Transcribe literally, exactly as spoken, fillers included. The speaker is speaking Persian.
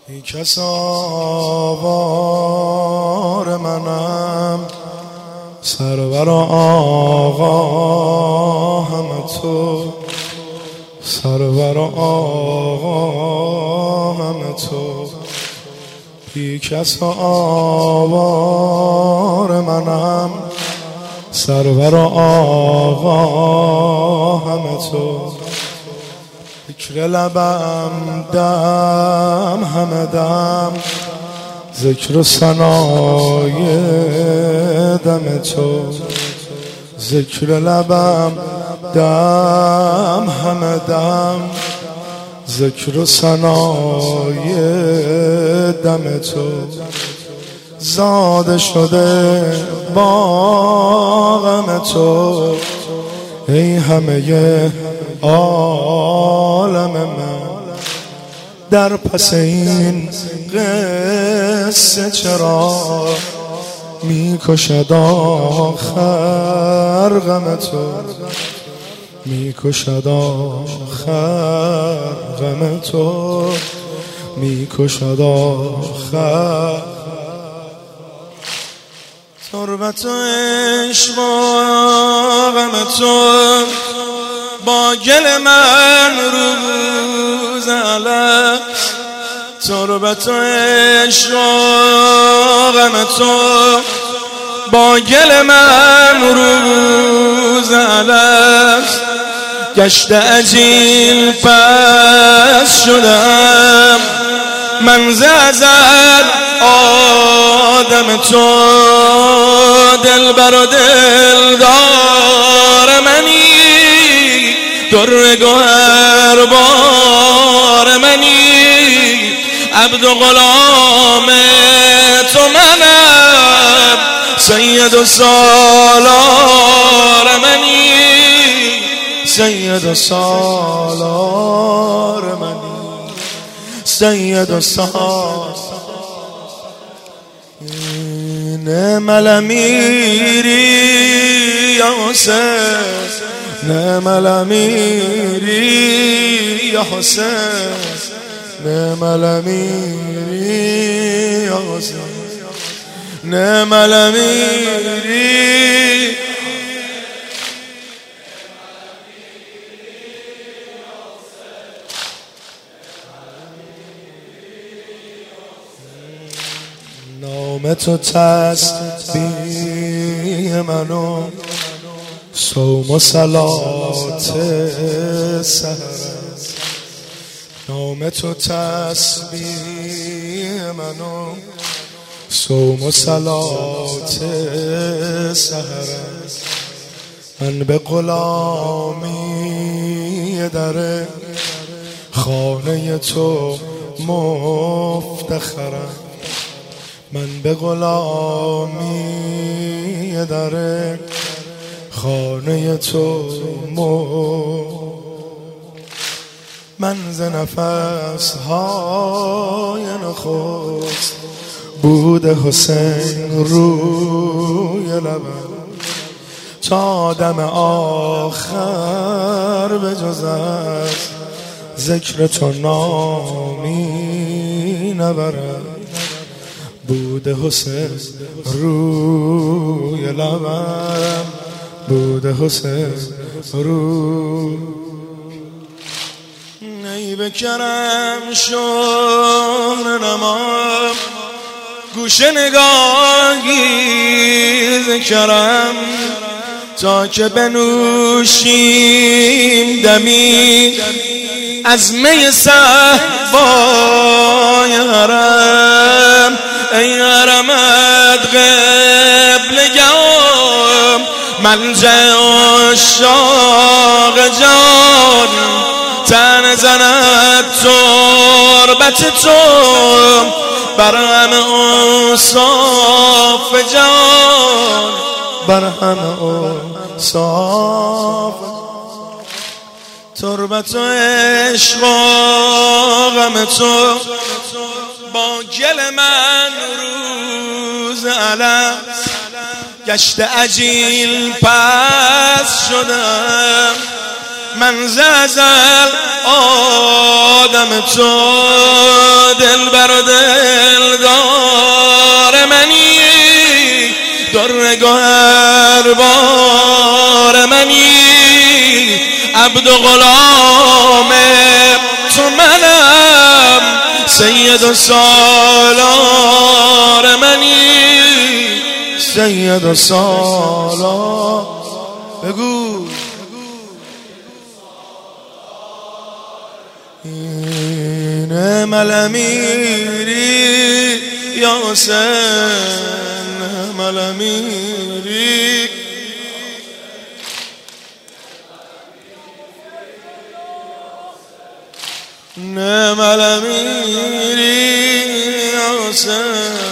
ای کس آوار منم، سرور آقا همه تو، سرور آقا همه تو. بی کس آوار منم، سرور آقا همه تو. ذکر لبم دم همه دم، ذکر و ثنای دم تو. ذکر لبم دم همه دم، ذکر و ثنای دم تو. زاده شده با غم تو، ای همه عالم من. در پس این قصه چرا می کشد آخر غم تو، می کشد آخر غم تو، می کشد آخر. تربت و عشق و غم تو، با گل من روز علف. تربت و عشق و غم تو، با گل من روز علف. گشت عجیل پس شدم من ز ازل آدم تو. دلبر و دلدار منی، در گوهر بار منی. عبد و غلام تو منم، سید و سالار منی، سید و سالار منی، سید و سالار. نعم الامیری یا حسین، نعم الامیری یا حسین، نعم الامیری یا حسین، نعم الامیری. نام تو تسبیح منو، صوم و صلات سحر. نام تو تسبیح منو، صوم و صلات سحر. من به غلامی در خانه تو مفتخرم. من به غلامی در خانه تو مو. من ز نفس های نخست بود حسین روی لبم. تا دم آخر به جز از ذکر تو نامی نبرم. بود حسین روی لبم، بود حسین روی. ای بکرم شهر نمام، گوش نگاهی ذکرم. تا که بنوشیم دمی از می صهبای حرم. ای حرمت قبلگاه، ملجأ عشاق جان. تن زند تربت تو بر همه اوصاف جان، بر همه اوصاف. تربت و عشق و غم تو، با گل من روز علف. گشت عجیل پس شدم من ز ازل آدم تو. دلبر و نگاه اربار منی، عبد و غلام تو منم، سید و سالار منی، سید و سالار. بگو نعم الامیری یا حسین، نعم الامیری. نعم الامیری یا حسین.